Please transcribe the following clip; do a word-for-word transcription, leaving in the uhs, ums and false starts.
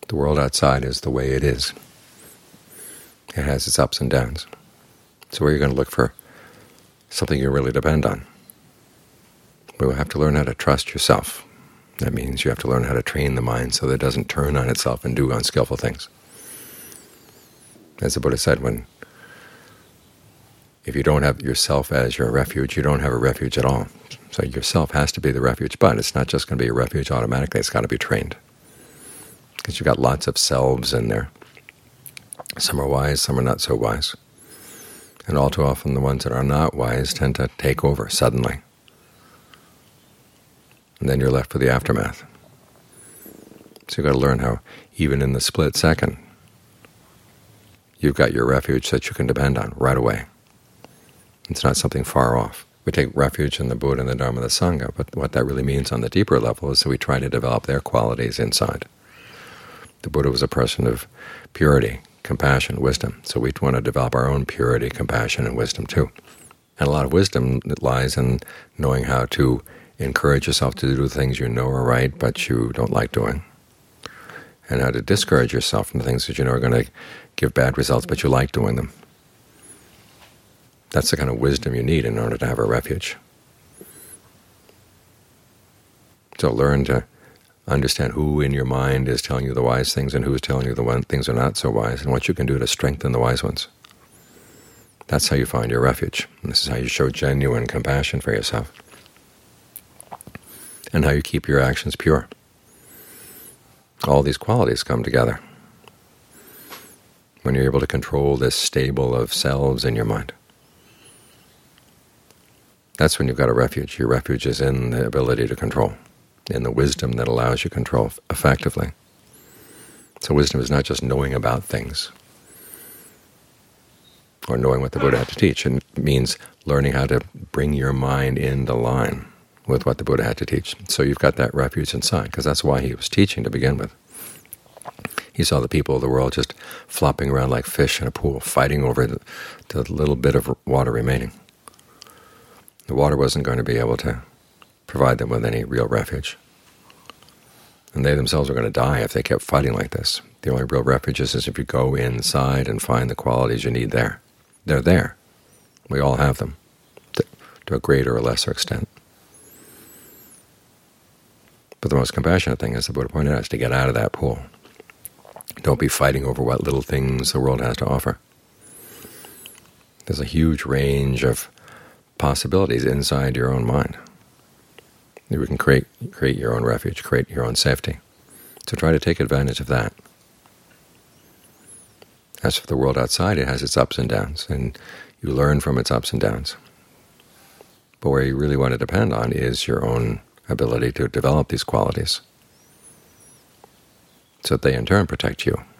The world outside is the way it is. It has its ups and downs. So where are you going to look for something you really depend on? We will have to learn how to trust yourself. That means you have to learn how to train the mind so that it doesn't turn on itself and do unskillful things. As the Buddha said, when if you don't have yourself as your refuge, you don't have a refuge at all. So yourself has to be the refuge, but it's not just going to be a refuge automatically. It's got to be trained, because you've got lots of selves in there. Some are wise, some are not so wise. And all too often the ones that are not wise tend to take over suddenly. And then you're left with the aftermath. So you've got to learn how, even in the split second, you've got your refuge that you can depend on right away. It's not something far off. We take refuge in the Buddha and the Dharma and the Sangha, but what that really means on the deeper level is that we try to develop their qualities inside. The Buddha was a person of purity, compassion, wisdom, so we want to develop our own purity, compassion, and wisdom too. And a lot of wisdom lies in knowing how to encourage yourself to do things you know are right but you don't like doing, and how to discourage yourself from the things that you know are going to give bad results but you like doing them. That's the kind of wisdom you need in order to have a refuge. So learn to understand who in your mind is telling you the wise things and who is telling you the one things are not so wise, and what you can do to strengthen the wise ones. That's how you find your refuge. And this is how you show genuine compassion for yourself, and how you keep your actions pure. All these qualities come together when you're able to control this stable of selves in your mind. That's when you've got a refuge. Your refuge is in the ability to control, in the wisdom that allows you control effectively. So wisdom is not just knowing about things or knowing what the Buddha had to teach. It means learning how to bring your mind into line with what the Buddha had to teach. So you've got that refuge inside, because that's why he was teaching to begin with. He saw the people of the world just flopping around like fish in a pool, fighting over the, the little bit of water remaining. The water wasn't going to be able to provide them with any real refuge. And they themselves were going to die if they kept fighting like this. The only real refuge is if you go inside and find the qualities you need there. They're there. We all have them, to, to a greater or lesser extent. But the most compassionate thing, as the Buddha pointed out, is to get out of that pool. Don't be fighting over what little things the world has to offer. There's a huge range of possibilities inside your own mind. You can create create your own refuge, create your own safety. So try to take advantage of that. As for the world outside, it has its ups and downs, and you learn from its ups and downs. But where you really want to depend on is your own ability to develop these qualities, so that they in turn protect you.